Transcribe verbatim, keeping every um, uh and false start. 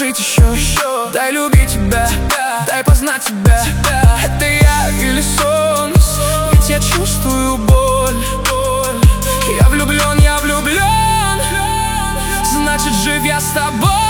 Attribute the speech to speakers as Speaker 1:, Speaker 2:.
Speaker 1: жить еще, дай любить тебя, дай познать тебя. Это я или сон, ведь я чувствую боль. Я влюблен, я влюблен, значит жив я с тобой.